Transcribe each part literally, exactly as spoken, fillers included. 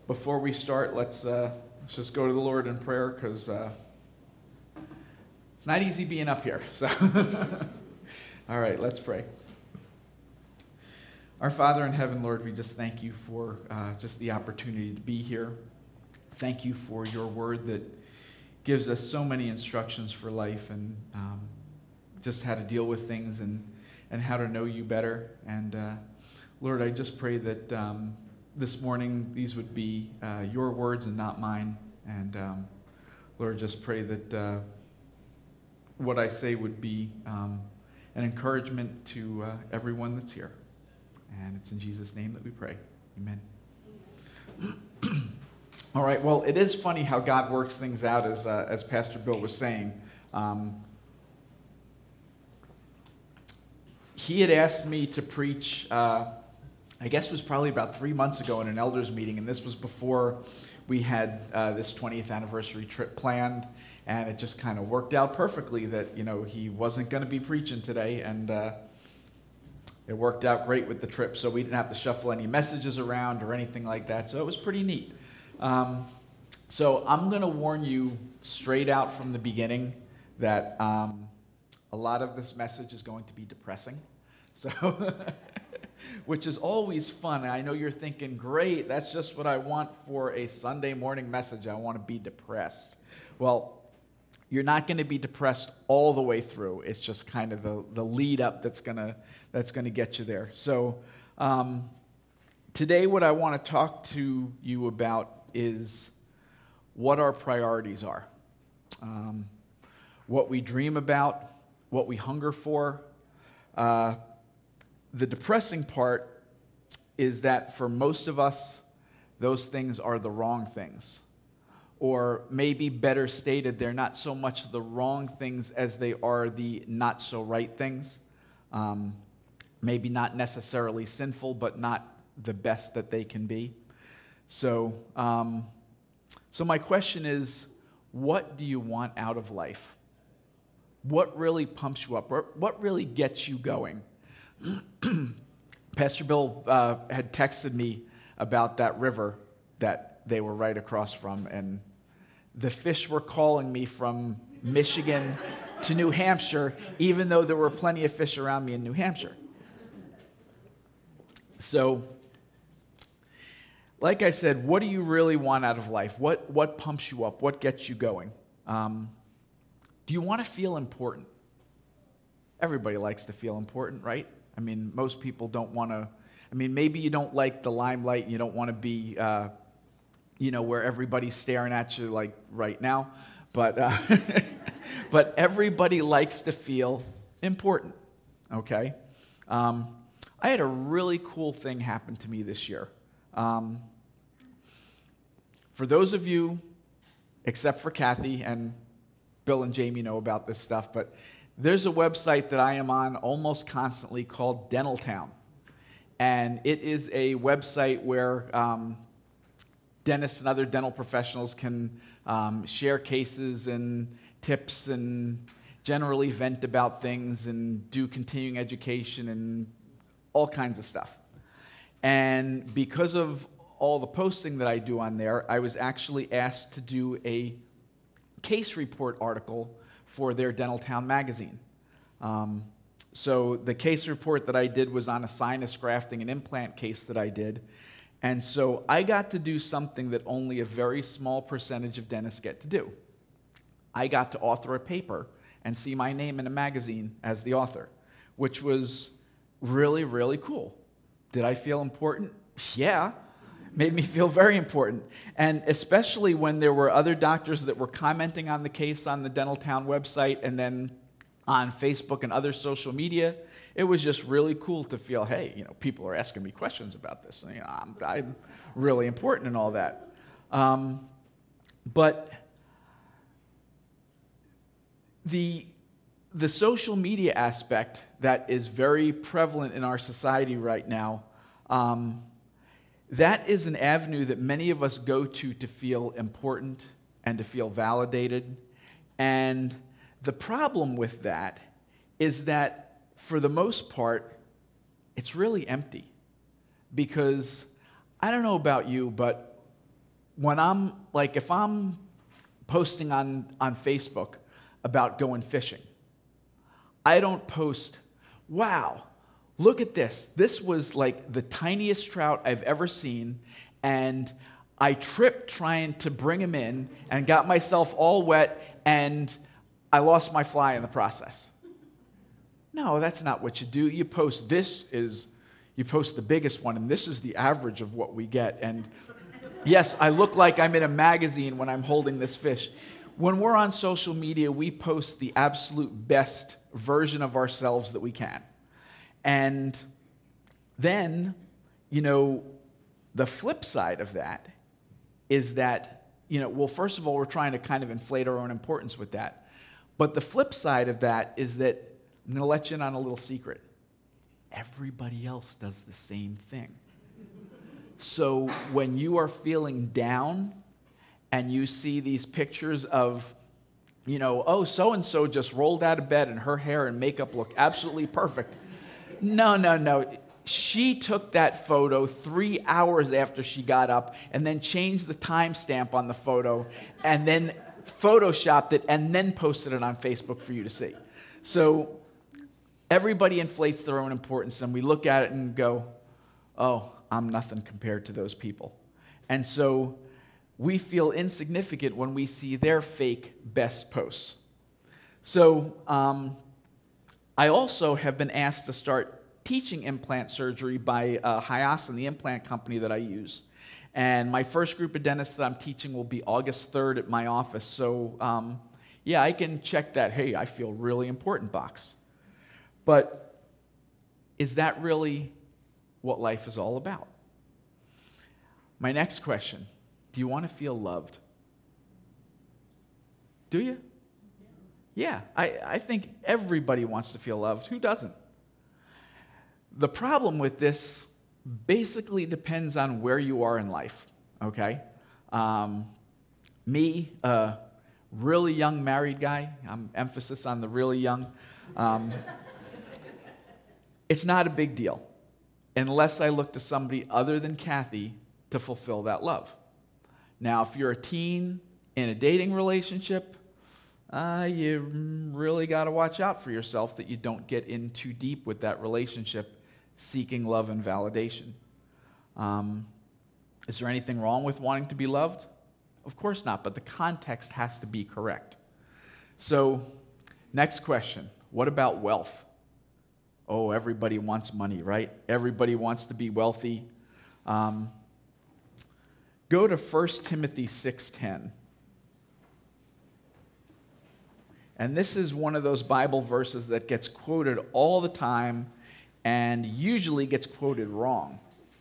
before we start, let's, uh, let's just go to the Lord in prayer, because uh, it's not easy being up here. So, all right, let's pray. Our Father in heaven, Lord, we just thank you for uh, just the opportunity to be here. Thank you for your word that gives us so many instructions for life, and um, just how to deal with things and, and how to know you better. And uh, Lord, I just pray that um, this morning these would be uh, your words and not mine. And um, Lord, just pray that uh, what I say would be um, an encouragement to uh, everyone that's here. And it's in Jesus' name that we pray. Amen. All right, well, it is funny how God works things out, as uh, as Pastor Bill was saying. Um, he had asked me to preach, uh, I guess it was probably about three months ago in an elders meeting, and this was before we had uh, this twentieth anniversary trip planned, and it just kind of worked out perfectly that, you know, he wasn't going to be preaching today, and uh, it worked out great with the trip, so we didn't have to shuffle any messages around or anything like that, so it was pretty neat. Um, so I'm going to warn you straight out from the beginning that um, a lot of this message is going to be depressing, so which is always fun. I know you're thinking, great, that's just what I want for a Sunday morning message. I want to be depressed. Well, you're not going to be depressed all the way through. It's just kind of the, the lead up that's going to that's going to get you there. So um, today what I want to talk to you about is what our priorities are, um, what we dream about, what we hunger for. Uh, the depressing part is that for most of us, those things are the wrong things. Or maybe better stated, they're not so much the wrong things as they are the not so right things. Um, maybe not necessarily sinful, but not the best that they can be. So, um, so my question is, what do you want out of life? What really pumps you up? What really gets you going? Pastor Bill uh, had texted me about that river that they were right across from, and the fish were calling me from Michigan to New Hampshire, even though there were plenty of fish around me in New Hampshire. So, like I said, what do you really want out of life? What what pumps you up? What gets you going? Um, do you want to feel important? Everybody likes to feel important, right? I mean, most people don't want to. I mean, maybe you don't like the limelight, and you don't want to be, uh, you know, where everybody's staring at you like right now. But uh, but everybody likes to feel important. Okay. Um, I had a really cool thing happen to me this year. Um, for those of you, except for Kathy, and Bill and Jamie know about this stuff, but there's a website that I am on almost constantly called Dental Town. And it is a website where um, dentists and other dental professionals can um, share cases and tips and generally vent about things and do continuing education and all kinds of stuff. And because of all the posting that I do on there, I was actually asked to do a case report article for their Dental Town magazine. Um, so the case report that I did was on a sinus grafting and implant case that I did. And so I got to do something that only a very small percentage of dentists get to do. I got to author a paper and see my name in a magazine as the author, which was really, really cool. Did I feel important? Yeah. Made me feel very important. And especially when there were other doctors that were commenting on the case on the Dental Town website and then on Facebook and other social media, it was just really cool to feel, hey, you know, people are asking me questions about this. And, you know, I'm, I'm really important and all that. Um, but the the social media aspect that is very prevalent in our society right now, um, that is an avenue that many of us go to to feel important and to feel validated. And the problem with that is that, for the most part, it's really empty. Because I don't know about you, but when I'm, like, if I'm posting on, on Facebook about going fishing, I don't post, wow, look at this. This was like the tiniest trout I've ever seen, and I tripped trying to bring him in and got myself all wet, and I lost my fly in the process. No, that's not what you do. You post, this is, you post the biggest one, and this is the average of what we get. And yes, I look like I'm in a magazine when I'm holding this fish. When we're on social media, we post the absolute best version of ourselves that we can. And then, you know, the flip side of that is that, you know, well, first of all, we're trying to kind of inflate our own importance with that. But the flip side of that is that, I'm going to let you in on a little secret. Everybody else does the same thing. So when you are feeling down and you see these pictures of, you know, oh, so-and-so just rolled out of bed and her hair and makeup look absolutely perfect. No, no, no. She took that photo three hours after she got up and then changed the timestamp on the photo and then photoshopped it and then posted it on Facebook for you to see. So everybody inflates their own importance, and we look at it and go, oh, I'm nothing compared to those people. And so we feel insignificant when we see their fake best posts. So um, I also have been asked to start teaching implant surgery by uh, Hyasin, the implant company that I use. And my first group of dentists that I'm teaching will be August third at my office. So um, yeah, I can check that, hey, I feel really important box. But is that really what life is all about? My next question, do you want to feel loved? Do you? Yeah, I, I think everybody wants to feel loved. Who doesn't? The problem with this basically depends on where you are in life, okay? Um, me, a really young married guy, I'm emphasis on the really young, um, it's not a big deal unless I look to somebody other than Kathy to fulfill that love. Now, if you're a teen in a dating relationship, uh, you really got to watch out for yourself that you don't get in too deep with that relationship seeking love and validation. Um, is there anything wrong with wanting to be loved? Of course not, but the context has to be correct. So, next question, what about wealth? Oh, everybody wants money, right? Everybody wants to be wealthy. Um, go to First Timothy six ten. And this is one of those Bible verses that gets quoted all the time and usually gets quoted wrong.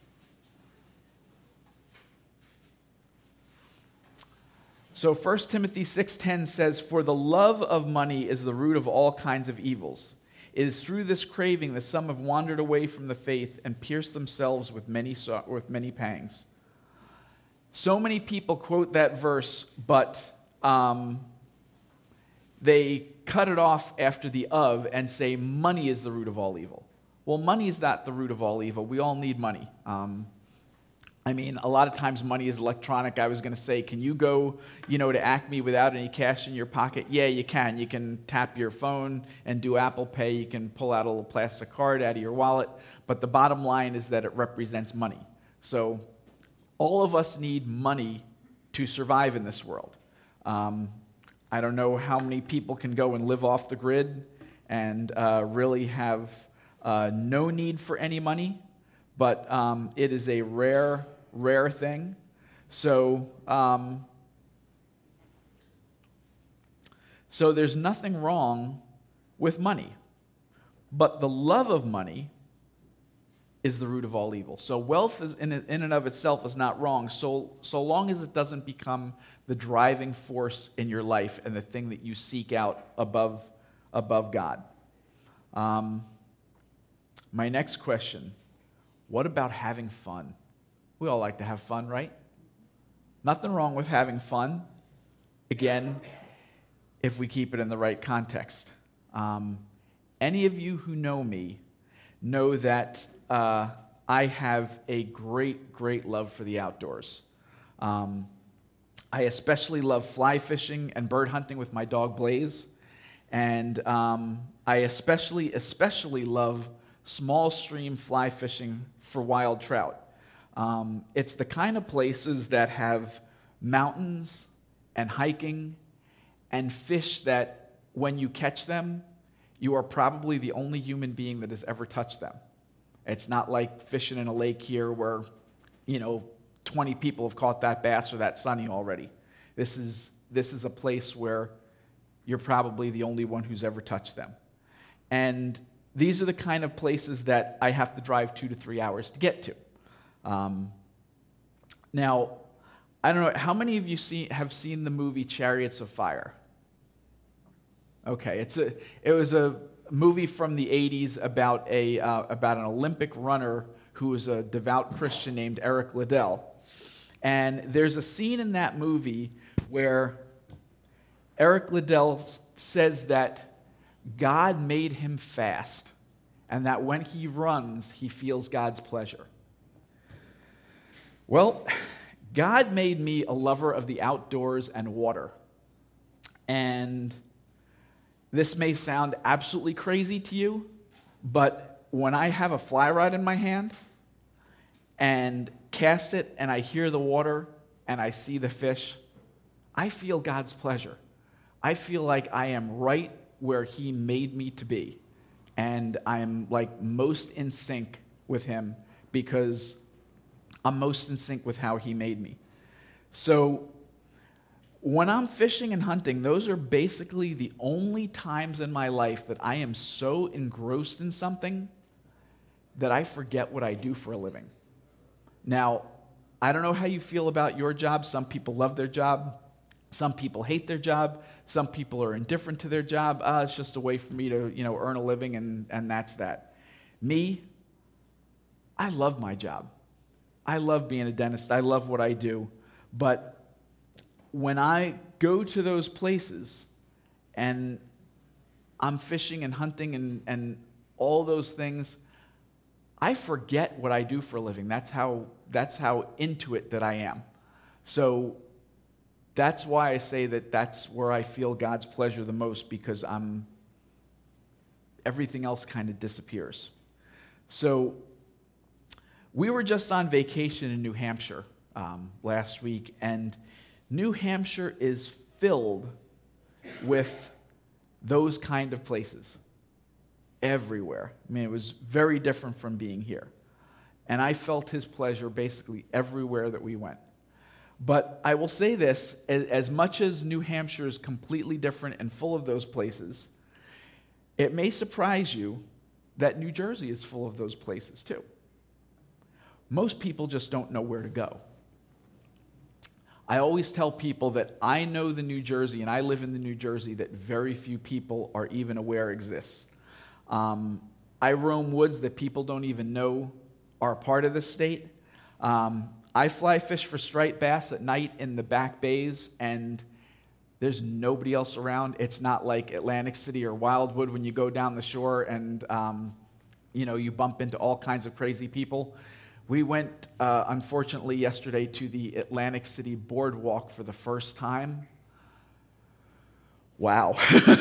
So First Timothy six ten says, "For the love of money is the root of all kinds of evils. It is through this craving that some have wandered away from the faith and pierced themselves with many so- with many pangs." So many people quote that verse, but um, they cut it off after the of and say money is the root of all evil. Well, money is not the root of all evil. We all need money. Um, I mean, a lot of times money is electronic. I was going to say, can you go, you know, to Acme without any cash in your pocket? Yeah, you can. You can tap your phone and do Apple Pay. You can pull out a little plastic card out of your wallet. But the bottom line is that it represents money. So all of us need money to survive in this world. Um, I don't know how many people can go and live off the grid and uh, really have uh, no need for any money, but um, it is a rare, rare thing. So, um, so there's nothing wrong with money, but the love of money is the root of all evil. So wealth is in, in and of itself is not wrong, so, so long as it doesn't become the driving force in your life and the thing that you seek out above, above God. Um, my next question, what about having fun? We all like to have fun, right? Nothing wrong with having fun. Again, if we keep it in the right context. Um, any of you who know me know that uh, I have a great, great love for the outdoors. Um, I especially love fly fishing and bird hunting with my dog Blaze. And um, I especially, especially love small stream fly fishing for wild trout. Um, it's the kind of places that have mountains and hiking and fish that when you catch them, you are probably the only human being that has ever touched them. It's not like fishing in a lake here where, you know, twenty people have caught that bass or that sunny already. This is, this is a place where you're probably the only one who's ever touched them. And these are the kind of places that I have to drive two to three hours to get to. Um, now, I don't know, how many of you see, have seen the movie Chariots of Fire? Okay, it's a, it was a movie from the eighties about, a, uh, about an Olympic runner who was a devout Christian named Eric Liddell. And there's a scene in that movie where Eric Liddell says that God made him fast, and that when he runs, he feels God's pleasure. Well, God made me a lover of the outdoors and water. And this may sound absolutely crazy to you, but when I have a fly rod in my hand and cast it and I hear the water and I see the fish, I feel God's pleasure. I feel like I am right where he made me to be. And I'm like most in sync with him because I'm most in sync with how he made me. So when I'm fishing and hunting, those are basically the only times in my life that I am so engrossed in something that I forget what I do for a living. Now, I don't know how you feel about your job. Some people love their job. Some people hate their job. Some people are indifferent to their job. Ah, it's just a way for me to, you know, earn a living, and, and that's that. Me, I love my job. I love being a dentist. I love what I do. But when I go to those places and I'm fishing and hunting and, and all those things, I forget what I do for a living. That's how, that's how into it that I am. So that's why I say that that's where I feel God's pleasure the most, because I'm, everything else kind of disappears. So we were just on vacation in New Hampshire um, last week, and New Hampshire is filled with those kind of places everywhere. I mean, it was very different from being here. And I felt his pleasure basically everywhere that we went. But I will say this, as much as New Hampshire is completely different and full of those places, it may surprise you that New Jersey is full of those places too. Most people just don't know where to go. I always tell people that I know the New Jersey, and I live in the New Jersey that very few people are even aware exists. Um, I roam woods that people don't even know are a part of the state. Um, I fly fish for striped bass at night in the back bays, and there's nobody else around. It's not like Atlantic City or Wildwood when you go down the shore and um, you know, you bump into all kinds of crazy people. We went, uh, unfortunately, yesterday to the Atlantic City Boardwalk for the first time. Wow.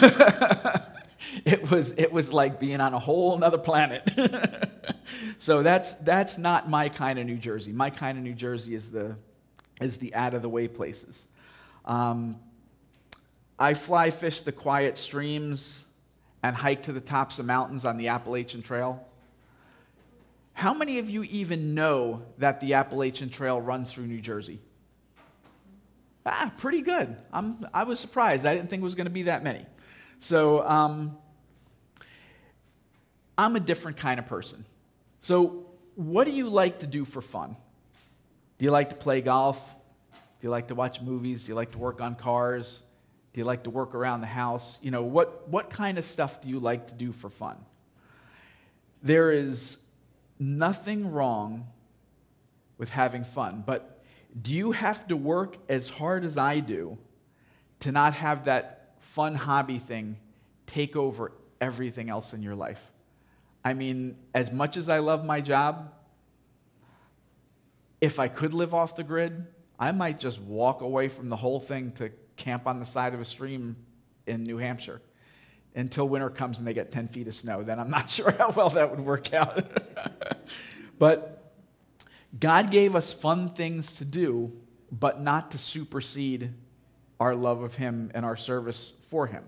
It was it was like being on a whole other planet. So that's that's not my kind of New Jersey. My kind of New Jersey is the is the out of the way places. Um, I fly fish the quiet streams and hike to the tops of mountains on the Appalachian Trail. How many of you even know that the Appalachian Trail runs through New Jersey? Ah, pretty good. I'm I was surprised. I didn't think it was going to be that many. So um, I'm a different kind of person. So what do you like to do for fun? Do you like to play golf? Do you like to watch movies? Do you like to work on cars? Do you like to work around the house? You know, what, what kind of stuff do you like to do for fun? There is nothing wrong with having fun, but do you have to work as hard as I do to not have that fun hobby thing take over everything else in your life? I mean, as much as I love my job, if I could live off the grid, I might just walk away from the whole thing to camp on the side of a stream in New Hampshire until winter comes and they get ten feet of snow. Then I'm not sure how well that would work out. But God gave us fun things to do, but not to supersede our love of Him and our service for Him.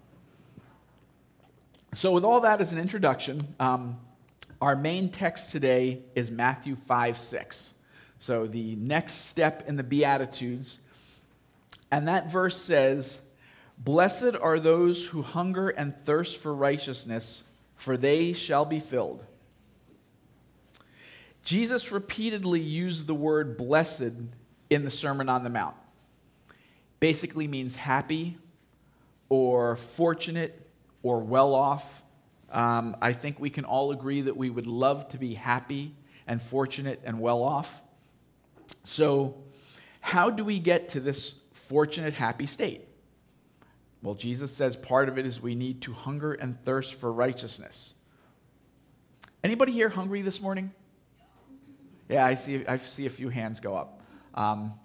So with all that as an introduction, um, our main text today is Matthew five six. So the next step in the Beatitudes. And that verse says, "Blessed are those who hunger and thirst for righteousness, for they shall be filled." Jesus repeatedly used the word blessed in the Sermon on the Mount. Basically means happy or fortunate or well off. Um, I think we can all agree that we would love to be happy and fortunate and well off. So how do we get to this fortunate, happy state? Well, Jesus says part of it is we need to hunger and thirst for righteousness. Anybody here hungry this morning? Yeah, I see I see a few hands go up. Um,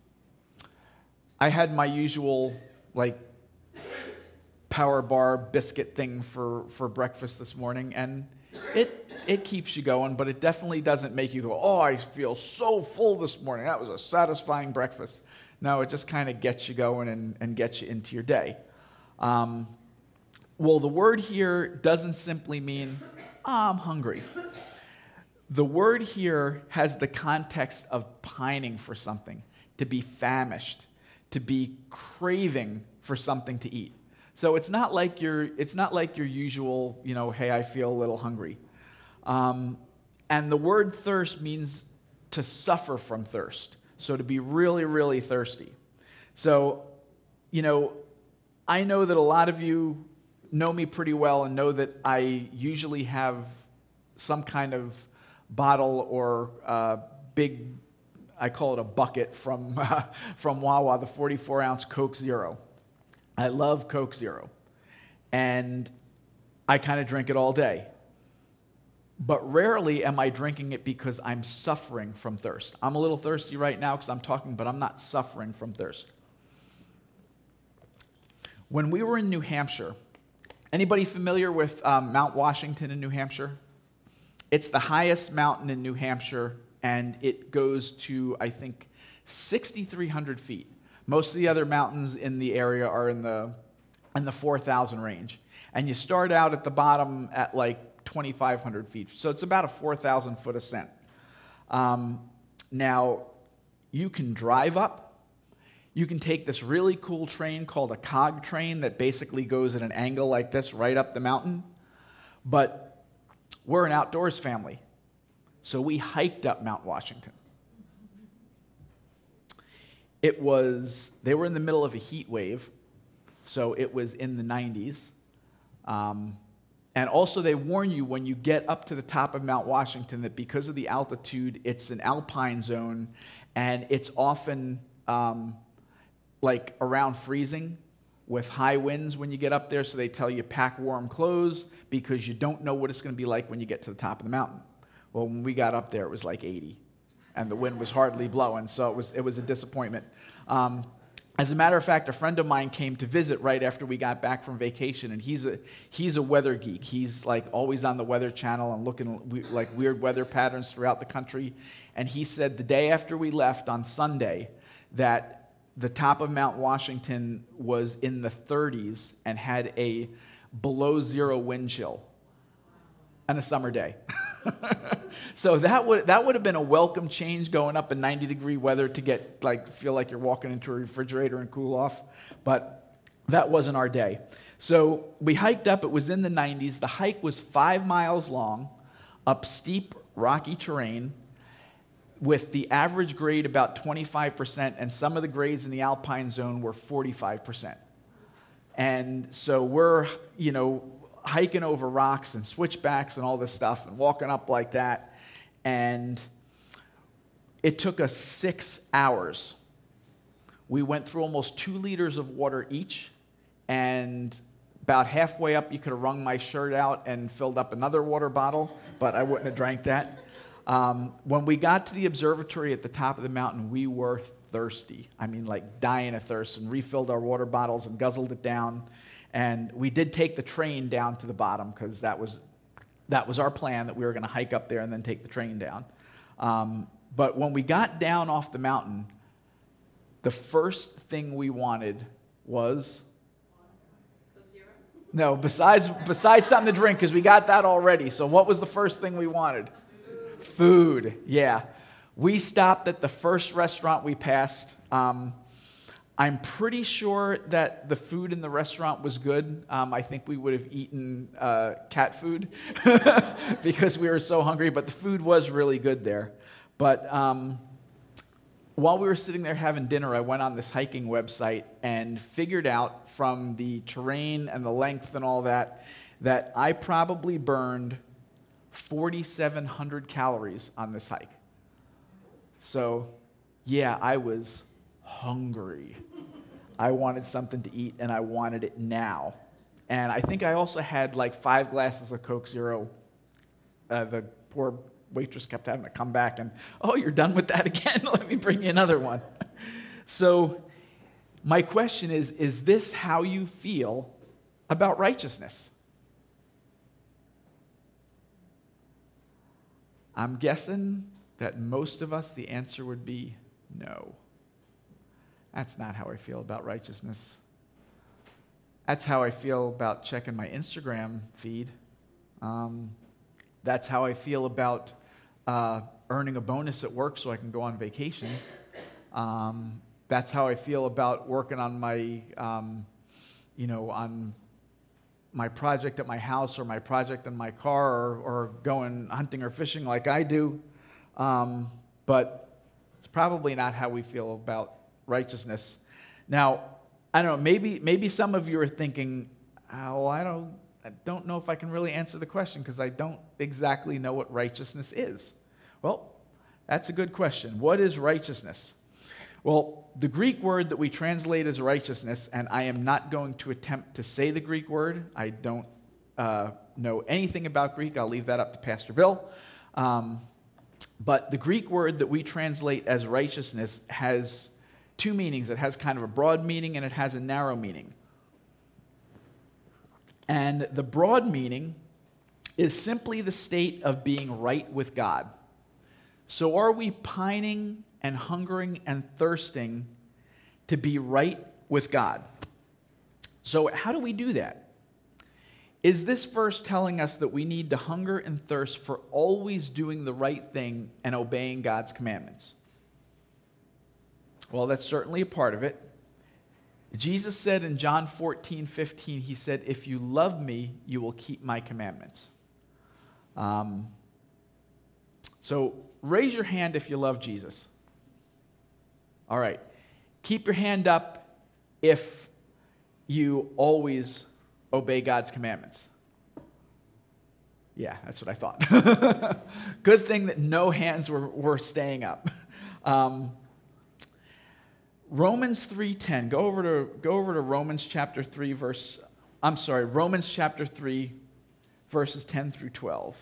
I had my usual, like, power bar biscuit thing for, for breakfast this morning, and it it keeps you going, but it definitely doesn't make you go, oh, I feel so full this morning. That was a satisfying breakfast. No, it just kind of gets you going and, and gets you into your day. Um, well, the word here doesn't simply mean, oh, I'm hungry. The word here has the context of pining for something, to be famished, to be craving for something to eat. So it's not like your it's not like your usual, you know, hey, I feel a little hungry. Um, and the word thirst means to suffer from thirst. So to be really, really thirsty. So, you know, I know that a lot of you know me pretty well and know that I usually have some kind of bottle or uh, big, I call it a bucket from uh, from Wawa, the forty-four ounce Coke Zero. I love Coke Zero, and I kind of drink it all day. But rarely am I drinking it because I'm suffering from thirst. I'm a little thirsty right now because I'm talking, but I'm not suffering from thirst. When we were in New Hampshire, anybody familiar with um, Mount Washington in New Hampshire? It's the highest mountain in New Hampshire, and it goes to, I think, six thousand three hundred feet. Most of the other mountains in the area are in the in the four thousand range. And you start out at the bottom at like twenty-five hundred feet. So it's about a four thousand foot ascent. Um, now, you can drive up. You can take this really cool train called a cog train that basically goes at an angle like this right up the mountain. But we're an outdoors family. So we hiked up Mount Washington. It was, they were in the middle of a heat wave, so it was in the nineties. Um, and also they warn you when you get up to the top of Mount Washington that because of the altitude, it's an alpine zone, and it's often um, like around freezing with high winds when you get up there, so they tell you pack warm clothes because you don't know what it's going to be like when you get to the top of the mountain. Well, when we got up there, it was like eighty. And the wind was hardly blowing, so it was it was a disappointment. Um, as a matter of fact, a friend of mine came to visit right after we got back from vacation, and he's a he's a weather geek. He's like always on the Weather Channel and looking we, like weird weather patterns throughout the country. And he said the day after we left on Sunday that the top of Mount Washington was in the thirties and had a below zero wind chill on a summer day. So that would that would have been a welcome change, going up in ninety degree weather to get like feel like you're walking into a refrigerator and cool off, but that wasn't our day. So we hiked up. It was in the nineties. The hike was five miles long, up steep rocky terrain, with the average grade about twenty-five percent, and some of the grades in the alpine zone were forty-five percent. And so we're, you know, hiking over rocks and switchbacks and all this stuff and walking up like that. And it took us six hours. We went through almost two liters of water each, and about halfway up, you could have wrung my shirt out and filled up another water bottle, but I wouldn't have drank that. Um, when we got to the observatory at the top of the mountain, we were thirsty. I mean, like dying of thirst, and refilled our water bottles and guzzled it down. And we did take the train down to the bottom because that was that was our plan, that we were going to hike up there and then take the train down. Um, but when we got down off the mountain, the first thing we wanted was no, besides besides something to drink, because we got that already. So what was the first thing we wanted? Food. Yeah. We stopped at the first restaurant we passed. Um, I'm pretty sure that the food in the restaurant was good. Um, I think we would have eaten uh, cat food because we were so hungry, but the food was really good there. But um, while we were sitting there having dinner, I went on this hiking website and figured out from the terrain and the length and all that, that I probably burned forty-seven hundred calories on this hike. So, yeah, I was hungry. I wanted something to eat, and I wanted it now. And I think I also had like five glasses of Coke Zero. Uh, the poor waitress kept having to come back and, oh, you're done with that again? Let me bring you another one. So my question is, is this how you feel about righteousness? I'm guessing that most of us, the answer would be no. That's not how I feel about righteousness. That's how I feel about checking my Instagram feed. Um, that's how I feel about uh, earning a bonus at work so I can go on vacation. Um, that's how I feel about working on my, um, you know, on my project at my house or my project in my car, or, or going hunting or fishing like I do. Um, but it's probably not how we feel about righteousness. Now, I don't know, maybe maybe some of you are thinking, oh, well, I don't, I don't know if I can really answer the question because I don't exactly know what righteousness is. Well, that's a good question. What is righteousness? Well, the Greek word that we translate as righteousness, and I am not going to attempt to say the Greek word. I don't uh, know anything about Greek. I'll leave that up to Pastor Bill. Um, but the Greek word that we translate as righteousness has two meanings. It has kind of a broad meaning and it has a narrow meaning. And the broad meaning is simply the state of being right with God. So are we pining and hungering and thirsting to be right with God? So how do we do that? Is this verse telling us that we need to hunger and thirst for always doing the right thing and obeying God's commandments? Well, that's certainly a part of it. Jesus said in John fourteen fifteen, he said, if you love me, you will keep my commandments. Um, so raise your hand if you love Jesus. All right. Keep your hand up if you always obey God's commandments. Yeah, that's what I thought. Good thing that no hands were, were staying up. Um, Romans three ten. Go over to go over to Romans chapter three verse I'm sorry, Romans chapter three verses ten through twelve.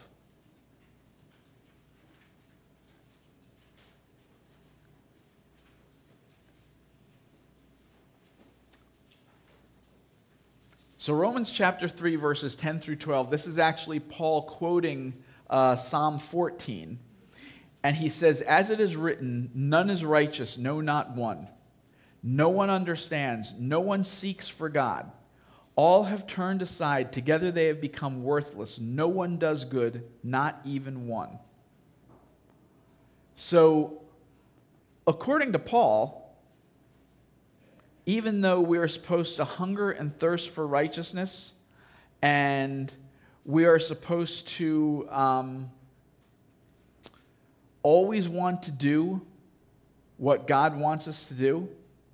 So Romans chapter three, verses ten through twelve, this is actually Paul quoting uh, Psalm fourteen. And he says, as it is written, none is righteous, no, not one. No one understands, no one seeks for God. All have turned aside, together they have become worthless. No one does good, not even one. So, according to Paul, even though we are supposed to hunger and thirst for righteousness, and we are supposed to um, always want to do what God wants us to do,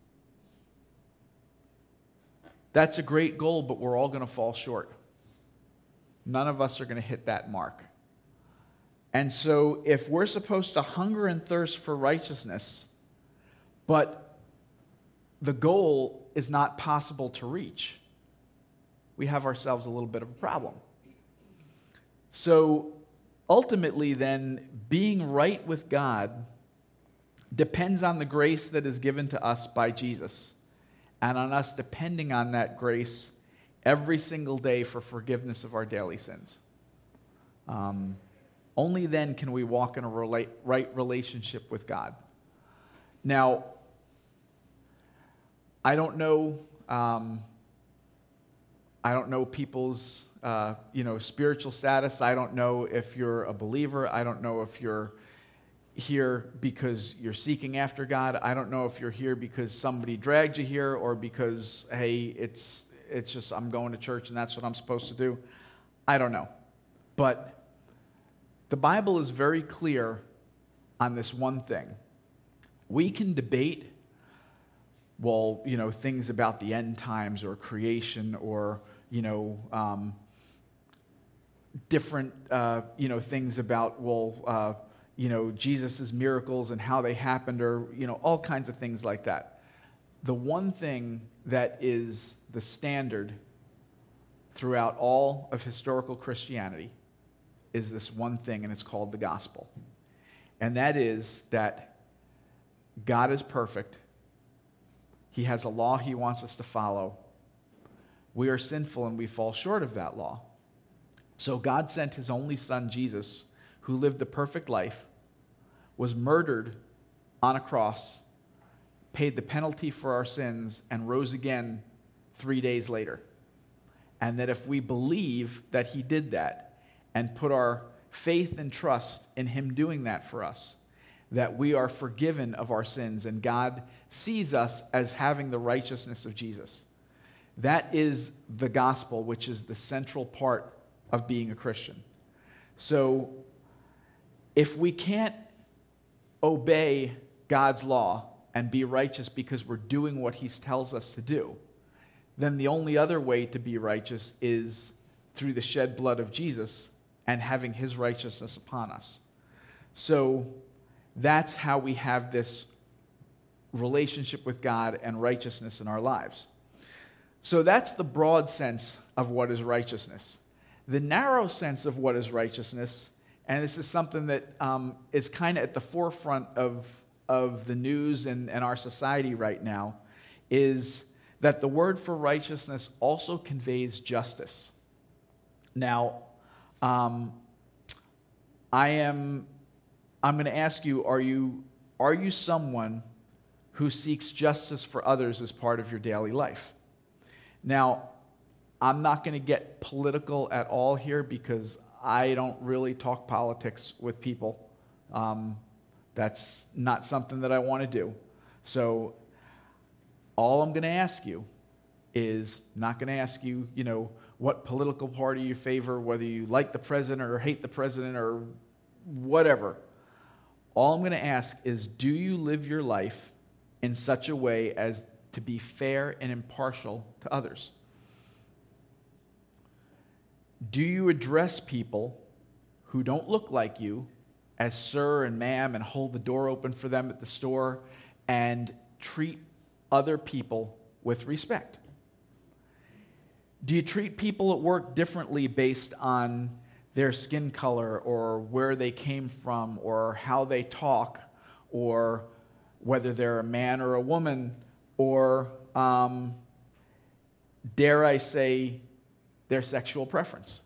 that's a great goal, but we're all going to fall short. None of us are going to hit that mark. And so if we're supposed to hunger and thirst for righteousness, but the goal is not possible to reach, we have ourselves a little bit of a problem. So ultimately then, being right with God depends on the grace that is given to us by Jesus, and on us depending on that grace every single day for forgiveness of our daily sins. Um, only then can we walk in a relate, right relationship with God. Now, I don't know. Um, I don't know people's, uh, you know, spiritual status. I don't know if you're a believer. I don't know if you're here because you're seeking after God. I don't know if you're here because somebody dragged you here, or because, hey, it's it's just I'm going to church and that's what I'm supposed to do. I don't know. But the Bible is very clear on this one thing. We can debate, well, you know, things about the end times or creation, or, you know, um, different, uh, you know, things about, well, uh, you know, Jesus' miracles and how they happened, or, you know, all kinds of things like that. The one thing that is the standard throughout all of historical Christianity is this one thing, and it's called the gospel. And that is that God is perfect. He has a law he wants us to follow. We are sinful and we fall short of that law. So God sent his only son, Jesus, who lived the perfect life, was murdered on a cross, paid the penalty for our sins, and rose again three days later. And that if we believe that he did that and put our faith and trust in him doing that for us, that we are forgiven of our sins, and God sees us as having the righteousness of Jesus. That is the gospel, which is the central part of being a Christian. So if we can't obey God's law and be righteous because we're doing what he tells us to do, then the only other way to be righteous is through the shed blood of Jesus and having his righteousness upon us. So that's how we have this relationship with God and righteousness in our lives. So that's the broad sense of what is righteousness. The narrow sense of what is righteousness, and this is something that um, is kind of at the forefront of, of the news and, and our society right now, is that the word for righteousness also conveys justice. Now, um, I am, I'm going to ask you, are you, are you someone who seeks justice for others as part of your daily life? Now, I'm not going to get political at all here because I don't really talk politics with people. Um, that's not something that I want to do. So all I'm going to ask you is, not going to ask you, you know, what political party you favor, whether you like the president or hate the president or whatever. All I'm going to ask is, do you live your life in such a way as to be fair and impartial to others? Do you address people who don't look like you as sir and ma'am and hold the door open for them at the store and treat other people with respect? Do you treat people at work differently based on their skin color or where they came from or how they talk or whether they're a man or a woman or, um, dare I say, their sexual preference?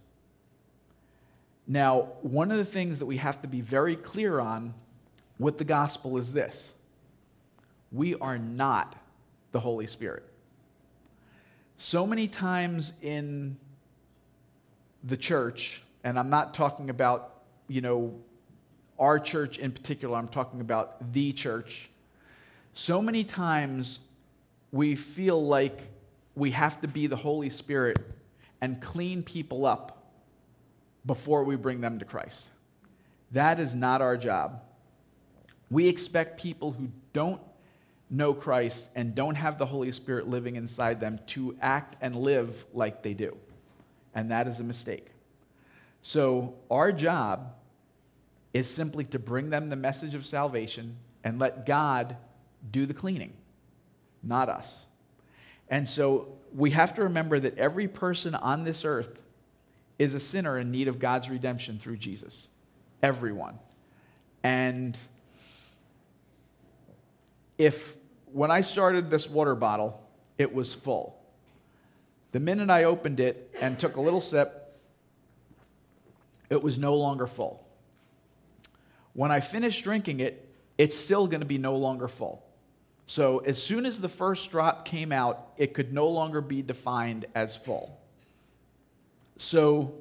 Now, one of the things that we have to be very clear on with the gospel is this: we are not the Holy Spirit. So many times in the church, and I'm not talking about, you know, our church in particular, I'm talking about the church. So many times we feel like we have to be the Holy Spirit and clean people up before we bring them to Christ. That is not our job. We expect people who don't know Christ and don't have the Holy Spirit living inside them to act and live like they do. And that is a mistake. So our job is simply to bring them the message of salvation and let God do the cleaning, not us. And so we have to remember that every person on this earth is a sinner in need of God's redemption through Jesus. Everyone. And if when I started this water bottle, it was full. The minute I opened it and took a little sip, it was no longer full. When I finish drinking it, it's still going to be no longer full. So as soon as the first drop came out, it could no longer be defined as full. So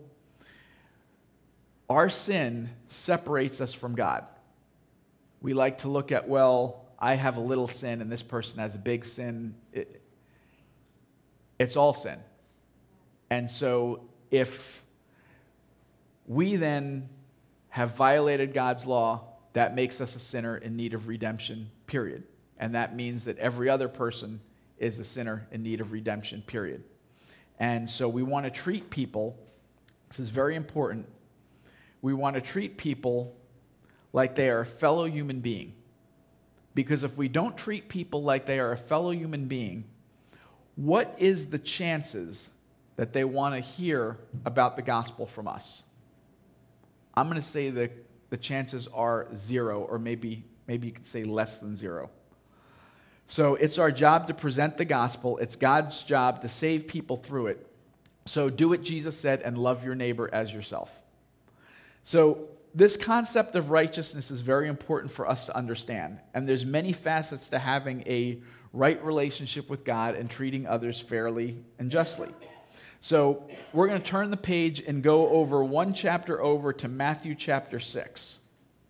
our sin separates us from God. We like to look at, well, I have a little sin and this person has a big sin. It, it's all sin. And so if we then have violated God's law, that makes us a sinner in need of redemption, period. And that means that every other person is a sinner in need of redemption, period. And so we want to treat people, this is very important, we want to treat people like they are a fellow human being. Because if we don't treat people like they are a fellow human being, what is the chances that they want to hear about the gospel from us? I'm going to say that the chances are zero, or maybe, maybe you could say less than zero. So it's our job to present the gospel. It's God's job to save people through it. So do what Jesus said and love your neighbor as yourself. So this concept of righteousness is very important for us to understand. And there's many facets to having a right relationship with God and treating others fairly and justly. So we're going to turn the page and go over one chapter over to Matthew chapter six.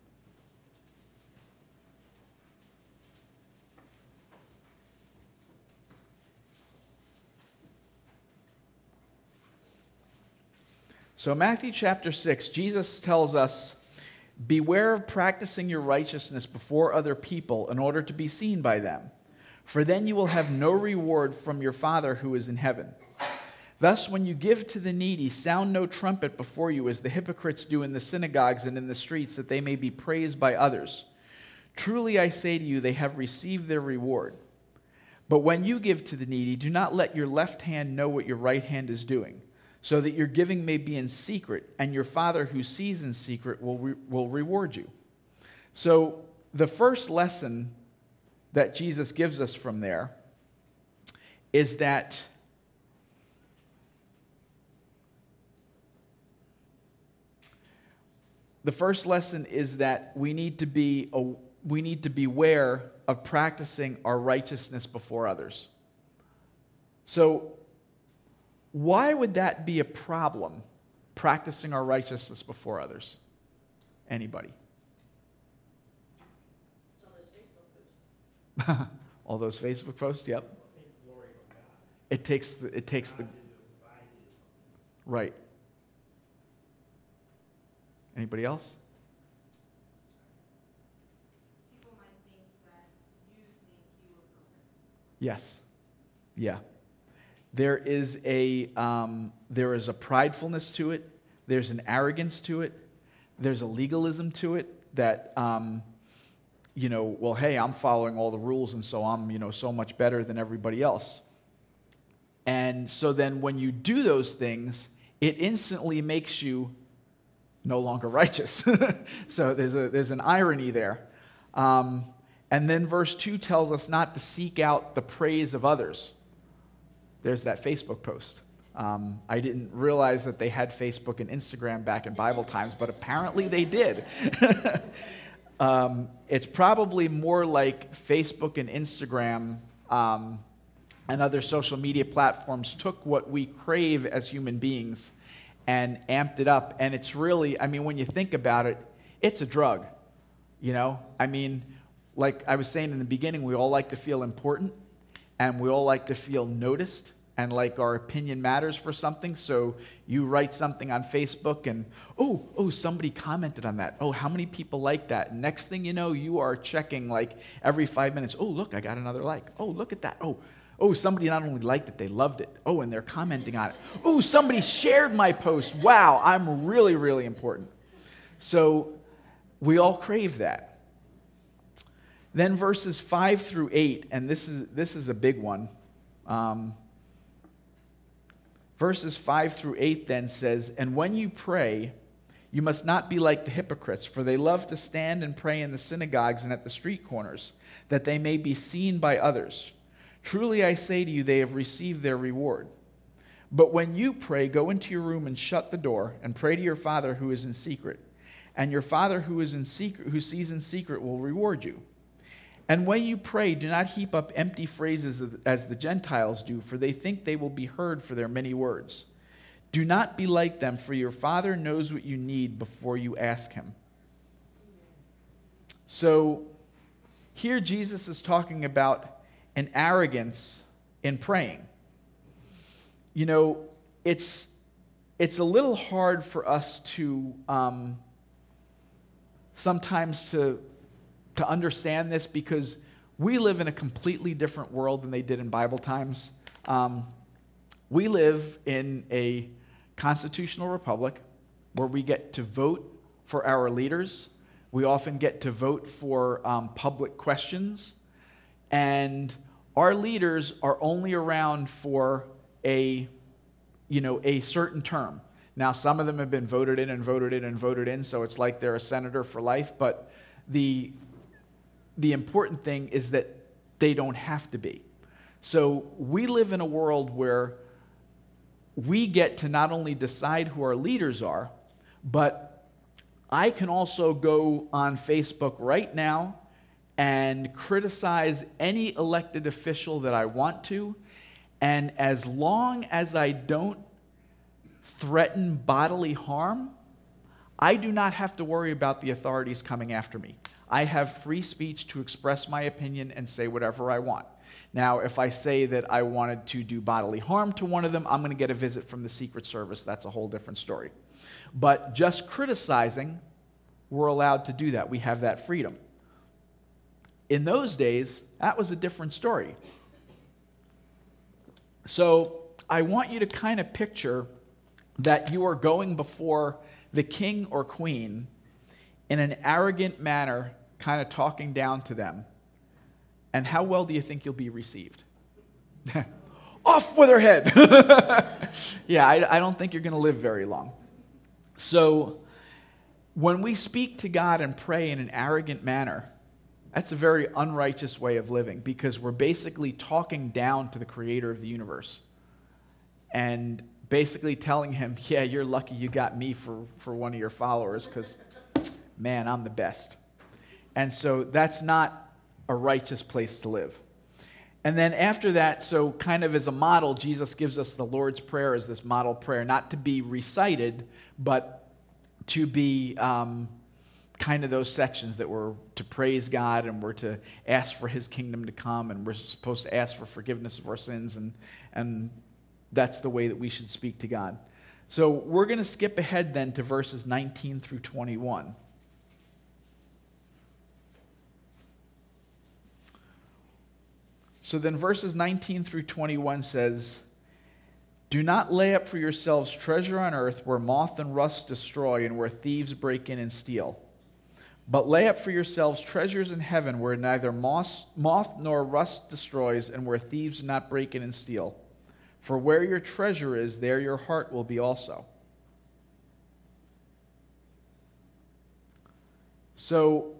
So Matthew chapter six, Jesus tells us, beware of practicing your righteousness before other people in order to be seen by them, for then you will have no reward from your Father who is in heaven. Thus, when you give to the needy, sound no trumpet before you, as the hypocrites do in the synagogues and in the streets, that they may be praised by others. Truly I say to you, they have received their reward. But when you give to the needy, do not let your left hand know what your right hand is doing, so that your giving may be in secret, and your Father who sees in secret will, re- will reward you. So the first lesson that Jesus gives us from there is that The first lesson is that we need to be we need to beware of practicing our righteousness before others. So, why would that be a problem, practicing our righteousness before others? Anybody? All those Facebook posts. All those Facebook posts, yep. It takes the, it takes the, right. Anybody else? People might think that you think you are perfect. Yes. Yeah. There is a um, there is a pridefulness to it. There's an arrogance to it. There's a legalism to it that um, you know, well, hey, I'm following all the rules, and so I'm you know so much better than everybody else. And so then, when you do those things, it instantly makes you no longer righteous. So there's a there's an irony there. Um, and then verse two tells us not to seek out the praise of others. There's that Facebook post. Um, I didn't realize that they had Facebook and Instagram back in Bible times, but apparently they did. um, it's probably more like Facebook and Instagram um, and other social media platforms took what we crave as human beings and amped it up. And it's really, I mean, when you think about it, it's a drug, you know? I mean, like I was saying in the beginning, we all like to feel important, and we all like to feel noticed, and like our opinion matters for something. So you write something on Facebook, and, oh, oh, somebody commented on that. Oh, how many people like that? And next thing you know, you are checking like every five minutes. Oh, look, I got another like. Oh, look at that. Oh, Oh, somebody not only liked it, they loved it. Oh, and they're commenting on it. Oh, somebody shared my post. Wow, I'm really, really important. So we all crave that. Then verses five through eight, and this is this is a big one. Um, verses five through eight then says, "And when you pray, You must not be like the hypocrites, for they love to stand and pray in the synagogues and at the street corners, that they may be seen by others. Truly I say to you, they have received their reward. But when you pray, go into your room and shut the door, and pray to your Father who is in secret. And your Father who is in secret, who sees in secret, will reward you. And when you pray, do not heap up empty phrases as the Gentiles do, for they think they will be heard for their many words. Do not be like them, for your Father knows what you need before you ask him. So here Jesus is talking about an arrogance in praying. You know, it's it's a little hard for us to um, sometimes to to understand this, because we live in a completely different world than they did in Bible times. Um, we live in a constitutional republic where we get to vote for our leaders. We often get to vote for um, public questions. And our leaders are only around for a, you know, a certain term. Now, some of them have been voted in and voted in and voted in, so it's like they're a senator for life. But the, the important thing is that they don't have to be. So we live in a world where we get to not only decide who our leaders are, but I can also go on Facebook right now and criticize any elected official that I want to. And as long as I don't threaten bodily harm, I do not have to worry about the authorities coming after me. I have free speech to express my opinion and say whatever I want. Now, if I say that I wanted to do bodily harm to one of them, I'm going to get a visit from the Secret Service. That's a whole different story. But just criticizing, we're allowed to do that. We have that freedom. In those days, that was a different story. So I want you to kind of picture that you are going before the king or queen in an arrogant manner, kind of talking down to them. And how well do you think you'll be received? Off with her head. Yeah, I, I don't think you're going to live very long. So when we speak to God and pray in an arrogant manner, that's a very unrighteous way of living, because we're basically talking down to the creator of the universe and basically telling him, yeah, you're lucky you got me for, for one of your followers, because, man, I'm the best. And so that's not a righteous place to live. And then after that, so kind of as a model, Jesus gives us the Lord's Prayer as this model prayer, not to be recited, but to be um, kind of those sections that we're to praise God, and we're to ask for his kingdom to come, and we're supposed to ask for forgiveness of our sins, and, and that's the way that we should speak to God. So we're going to skip ahead then to verses nineteen through twenty-one. So then verses nineteen through twenty-one says, do not lay up for yourselves treasure on earth where moth and rust destroy and where thieves break in and steal. But lay up for yourselves treasures in heaven where neither moth, moth nor rust destroys and where thieves do not break in and steal. For where your treasure is, there your heart will be also. So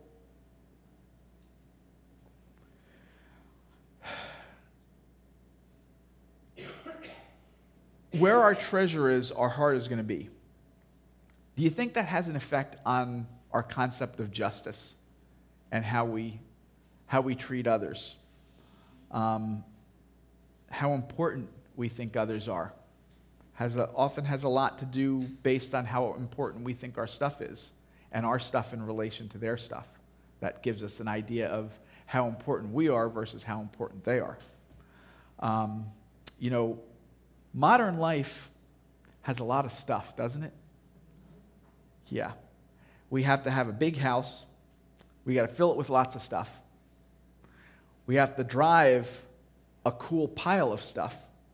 where our treasure is, our heart is going to be. Do you think that has an effect on our concept of justice and how we how we treat others? Um, how important we think others are has a, often has a lot to do based on how important we think our stuff is, and our stuff in relation to their stuff. That gives us an idea of how important we are versus how important they are. Um, you know, modern life has a lot of stuff, doesn't it? Yeah. We have to have a big house. We got to fill it with lots of stuff. We have to drive a cool pile of stuff,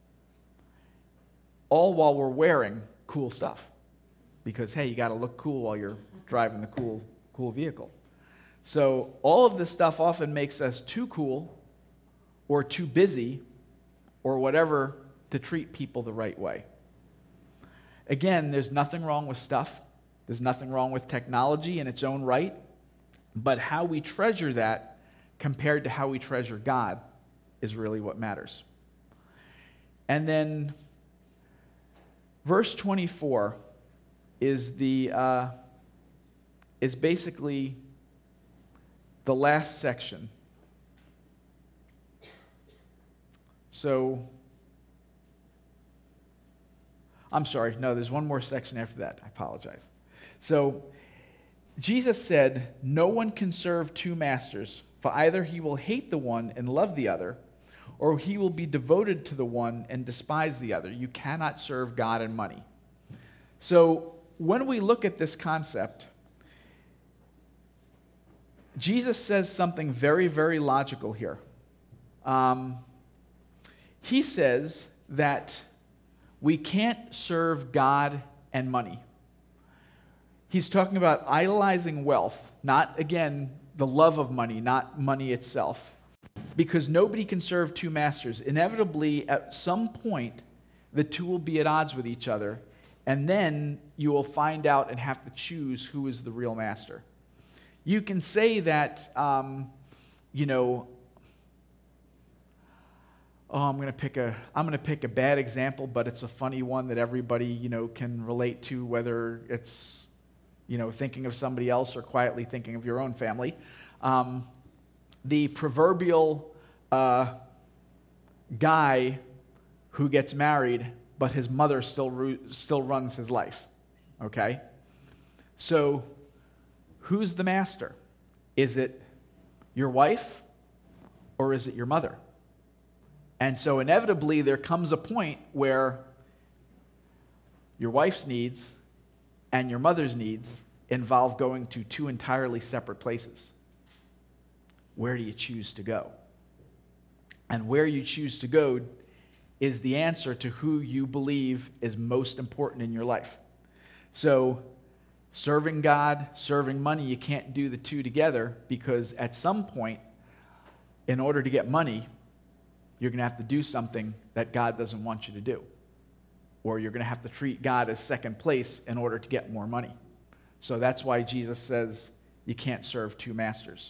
all while we're wearing cool stuff. Because, hey, you got to look cool while you're driving the cool, cool vehicle. So all of this stuff often makes us too cool or too busy or whatever to treat people the right way. Again, there's nothing wrong with stuff. There's nothing wrong with technology in its own right, but how we treasure that compared to how we treasure God is really what matters. And then verse twenty-four is the uh, is basically the last section. So, I'm sorry, no, there's one more section after that. I apologize. So, Jesus said, "No one can serve two masters, for either he will hate the one and love the other, or he will be devoted to the one and despise the other. You cannot serve God and money." So, when we look at this concept, Jesus says something very, very logical here. Um, he says that we can't serve God and money. He's talking about idolizing wealth, not, again, the love of money, not money itself. Because nobody can serve two masters. Inevitably, at some point, the two will be at odds with each other, and then you will find out and have to choose who is the real master. You can say that, um, you know, oh, I'm going to pick a, I'm going to pick a bad example, but it's a funny one that everybody, you know, can relate to, whether it's, you know, thinking of somebody else or quietly thinking of your own family. Um, the proverbial uh, guy who gets married, but his mother still ru- still runs his life. Okay? So, who's the master? Is it your wife or is it your mother? And so inevitably there comes a point where your wife's needs and your mother's needs involve going to two entirely separate places. Where do you choose to go? And where you choose to go is the answer to who you believe is most important in your life. So, serving God, serving money, you can't do the two together, because at some point, in order to get money, you're going to have to do something that God doesn't want you to do. Or you're going to have to treat God as second place in order to get more money. So that's why Jesus says you can't serve two masters.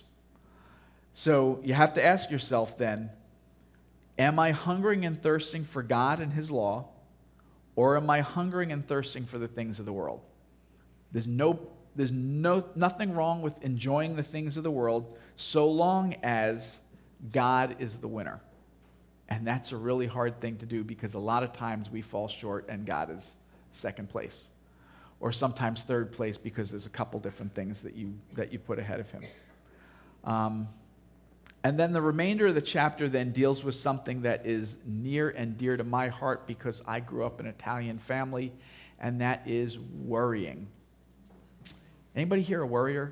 So you have to ask yourself then, am I hungering and thirsting for God and His law, or am I hungering and thirsting for the things of the world? There's no, there's no, nothing wrong with enjoying the things of the world so long as God is the winner. And that's a really hard thing to do, because a lot of times we fall short and God is second place. Or sometimes third place, because there's a couple different things that you, that you put ahead of Him. Um, and then the remainder of the chapter then deals with something that is near and dear to my heart, because I grew up in an Italian family, and that is worrying. Anybody here a worrier?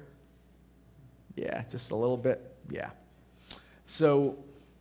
Yeah, just a little bit? Yeah. So,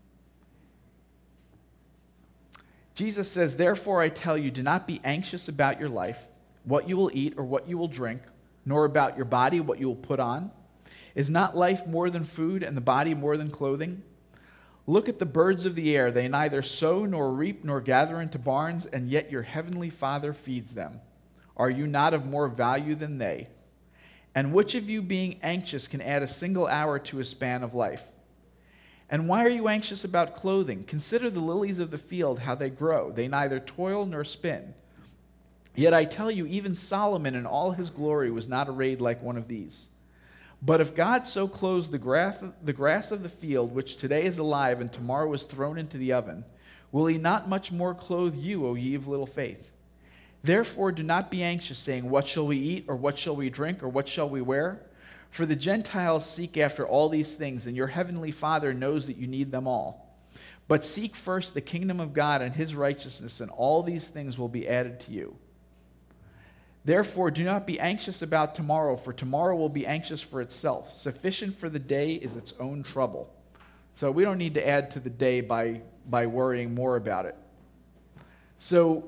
Jesus says, "Therefore I tell you, do not be anxious about your life, what you will eat or what you will drink, nor about your body, what you will put on. Is not life more than food, and the body more than clothing? Look at the birds of the air. They neither sow nor reap nor gather into barns, and yet your heavenly Father feeds them. Are you not of more value than they? And which of you, being anxious, can add a single hour to a span of life? And why are you anxious about clothing? Consider the lilies of the field, how they grow. They neither toil nor spin. Yet I tell you, even Solomon in all his glory was not arrayed like one of these. But if God so clothes the grass, the grass of the field, which today is alive and tomorrow is thrown into the oven, will He not much more clothe you, O ye of little faith? Therefore do not be anxious, saying, what shall we eat, or what shall we drink, or what shall we wear? For the Gentiles seek after all these things, and your heavenly Father knows that you need them all. But seek first the kingdom of God and His righteousness, and all these things will be added to you. Therefore, do not be anxious about tomorrow, for tomorrow will be anxious for itself. Sufficient for the day is its own trouble. So we don't need to add to the day by, by worrying more about it. So,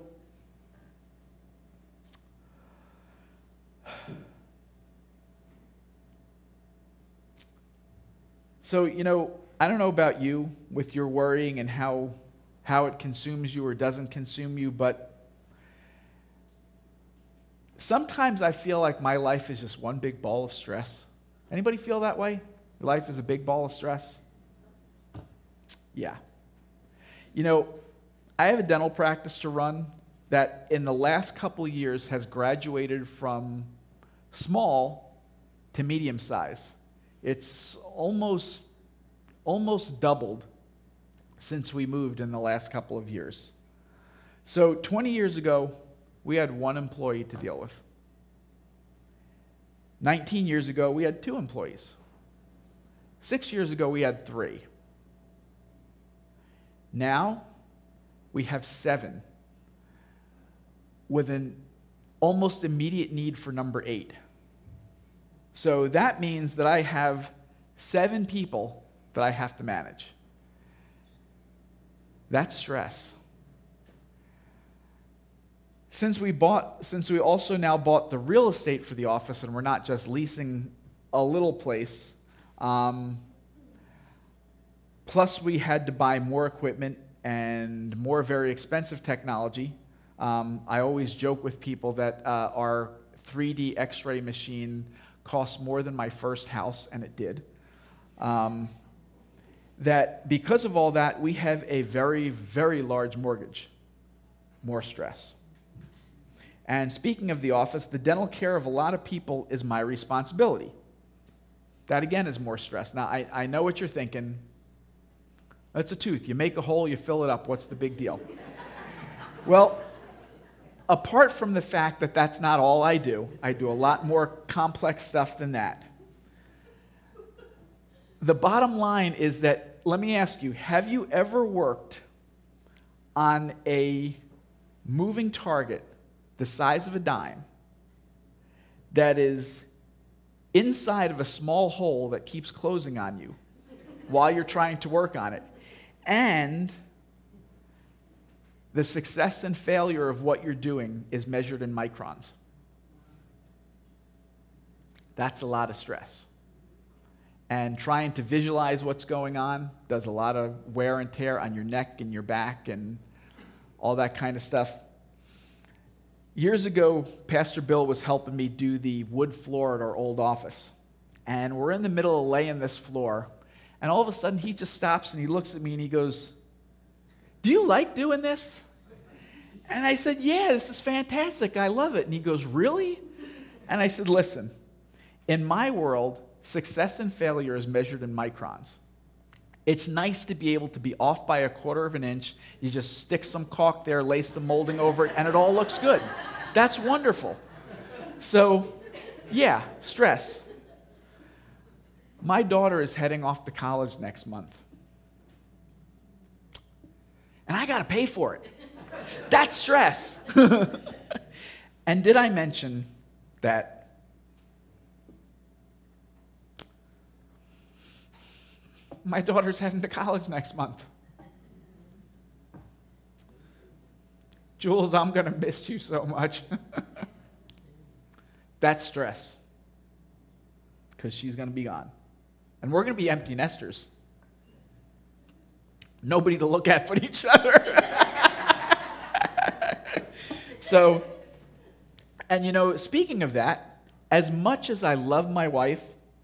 so you know, I don't know about you with your worrying and how how it consumes you or doesn't consume you, but sometimes I feel like my life is just one big ball of stress. Anybody feel that way? Your life is a big ball of stress? Yeah. You know, I have a dental practice to run that in the last couple of years has graduated from small to medium size. It's almost, almost doubled since we moved in the last couple of years. So twenty years ago, we had one employee to deal with. nineteen years ago, we had two employees. Six years ago, we had three. Now, we have seven, with an almost immediate need for number eight. So that means that I have seven people that I have to manage. That's stress. Since we bought, since we also now bought the real estate for the office, and we're not just leasing a little place, um, plus we had to buy more equipment and more very expensive technology. Um, I always joke with people that uh, our three D X-ray machine cost more than my first house, and it did. Um, that because of all that, we have a very, very large mortgage. More stress. And speaking of the office, the dental care of a lot of people is my responsibility. That again is more stress. Now, I, I know what you're thinking. It's a tooth. You make a hole, you fill it up. What's the big deal? Well, apart from the fact that that's not all I do, I do a lot more complex stuff than that. The bottom line is that, let me ask you, have you ever worked on a moving target the size of a dime that is inside of a small hole that keeps closing on you while you're trying to work on it, and the success and failure of what you're doing is measured in microns? That's a lot of stress. And trying to visualize what's going on does a lot of wear and tear on your neck and your back and all that kind of stuff. Years ago, Pastor Bill was helping me do the wood floor at our old office. And we're in the middle of laying this floor, and all of a sudden he just stops and he looks at me and he goes, "Do you like doing this?" And I said, "Yeah, this is fantastic. I love it." And he goes, "Really?" And I said, "Listen, in my world, success and failure is measured in microns. It's nice to be able to be off by a quarter of an inch. You just stick some caulk there, lay some molding over it, and it all looks good. That's wonderful." So, yeah, stress. My daughter is heading off to college next month. And I got to pay for it. That's stress. And did I mention that my daughter's heading to college next month? Jules, I'm going to miss you so much. That's stress. Because she's going to be gone. And we're going to be empty nesters. Nobody to look at but each other. So, and you know, speaking of that, as much as I love my wife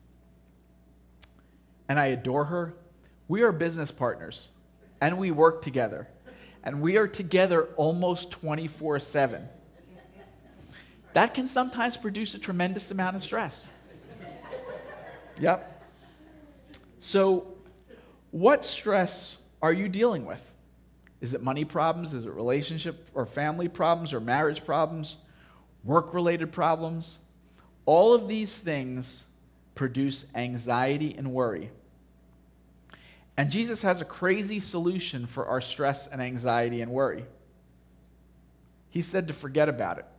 and I adore her, we are business partners and we work together. And we are together almost twenty-four seven. That can sometimes produce a tremendous amount of stress. Yep. So, what stress are you dealing with? Is it money problems? Is it relationship or family problems or marriage problems? Work-related problems? All of these things produce anxiety and worry. And Jesus has a crazy solution for our stress and anxiety and worry. He said to forget about it.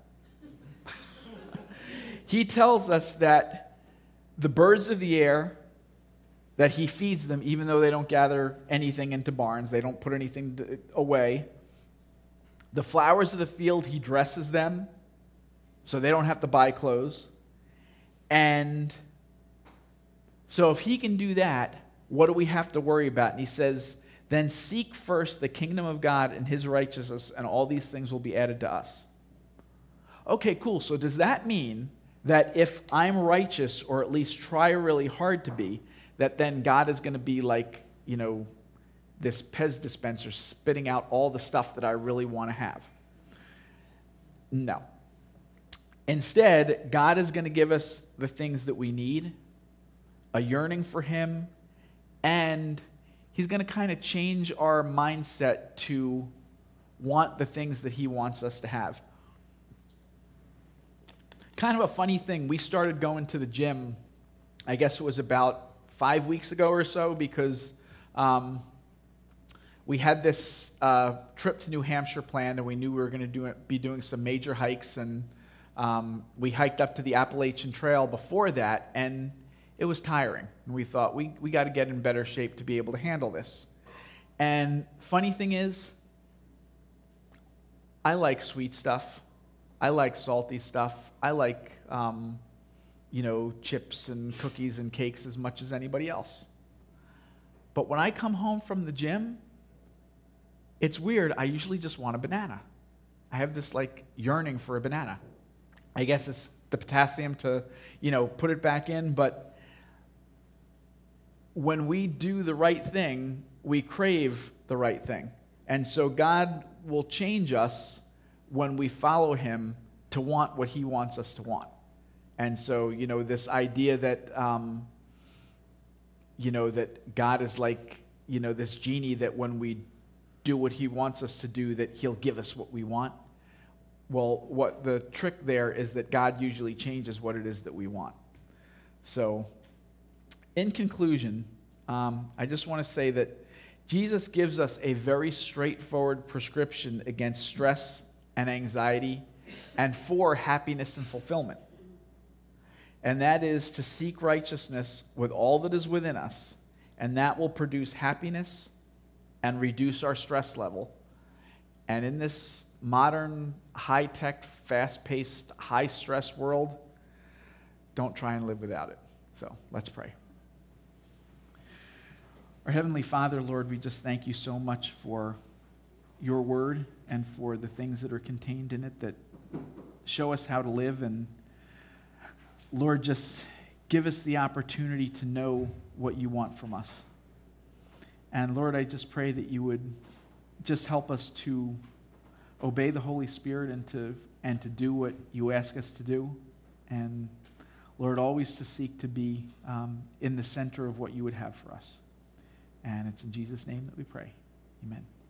He tells us that the birds of the air, that he feeds them even though they don't gather anything into barns, they don't put anything away. The flowers of the field, he dresses them so they don't have to buy clothes. And so if he can do that, what do we have to worry about? And he says, then seek first the kingdom of God and his righteousness, and all these things will be added to us. Okay, cool. So does that mean that if I'm righteous, or at least try really hard to be, that then God is going to be like, you know, this Pez dispenser spitting out all the stuff that I really want to have? No. Instead, God is going to give us the things that we need, a yearning for him, and he's going to kind of change our mindset to want the things that he wants us to have. Kind of a funny thing, we started going to the gym, I guess it was about five weeks ago or so, because um, we had this uh, trip to New Hampshire planned, and we knew we were going to do it, be doing some major hikes, and um, we hiked up to the Appalachian Trail before that, and it was tiring. And we thought, we, we got to get in better shape to be able to handle this. And funny thing is, I like sweet stuff. I like salty stuff. I like, um, you know, chips and cookies and cakes as much as anybody else. But when I come home from the gym, it's weird. I usually just want a banana. I have this, like, yearning for a banana. I guess it's the potassium to, you know, put it back in. But when we do the right thing, we crave the right thing. And so God will change us when we follow him to want what he wants us to want. And so, you know, this idea that, um, you know, that God is like, you know, this genie that when we do what he wants us to do, that he'll give us what we want. Well, what the trick there is that God usually changes what it is that we want. So, in conclusion, um, I just want to say that Jesus gives us a very straightforward prescription against stress and anxiety and for happiness and fulfillment. And that is to seek righteousness with all that is within us, and that will produce happiness and reduce our stress level. And in this modern, high-tech, fast-paced, high-stress world, don't try and live without it. So let's pray. Our Heavenly Father, Lord, we just thank you so much for your word and for the things that are contained in it that show us how to live. And Lord, just give us the opportunity to know what you want from us. And Lord, I just pray that you would just help us to obey the Holy Spirit and to and to do what you ask us to do. And Lord, always to seek to be um, in the center of what you would have for us. And it's in Jesus' name that we pray. Amen.